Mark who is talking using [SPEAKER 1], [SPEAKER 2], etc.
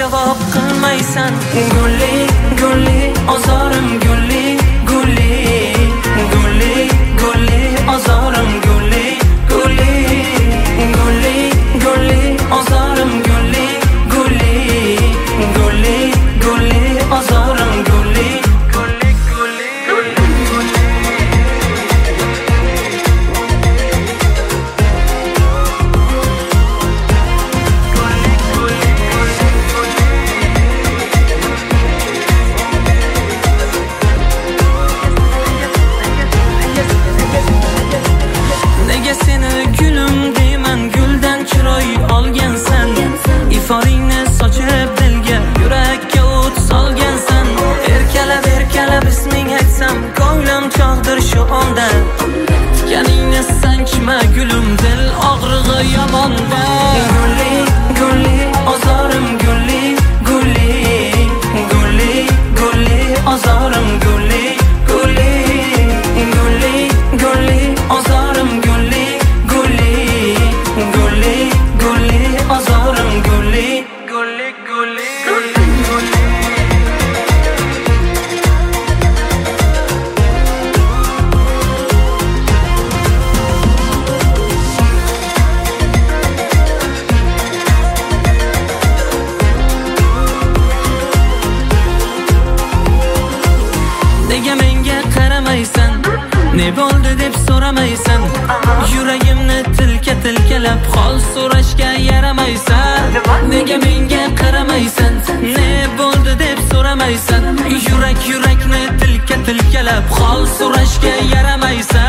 [SPEAKER 1] javob qilmaysan. Gulli, gulli, ozorim gulli, gulli, gulli, gulli, ozorim gulli, gulli, gulli, gulli, ozorim gulli, gulli, gulli, gulli, ozorim gulli, gulli, gulli, gulli. Nega seni gulum deyman, guldan chiroy olgansan. Iforingni sochib dilga, yurakka o't solgansan. Erkalab erkalab isming aytsam, ko'nglim chog'dir shu onda. Tikaningni sanchma gulum, dil og'rig'i yomonda. Gulli, gulli, ozorim gulli, gulli, gulli, gulli, ozorim gulli, gulli, gulli, gulli, ozorim gulli, gulli, gulli, gulli, ozorim gulli, gulli, gulli, gulli, gulli. Nega menga qaramaysan, ne bo'ldi deb so'ramaysan. Yuragimni tilka-tilkalab hol so'rashga yaramaysan. Nega menga qaramaysan, ne bo'ldi deb so'ramaysan. Yurakni tilka-tilkalab hol so'rashga yaramaysan.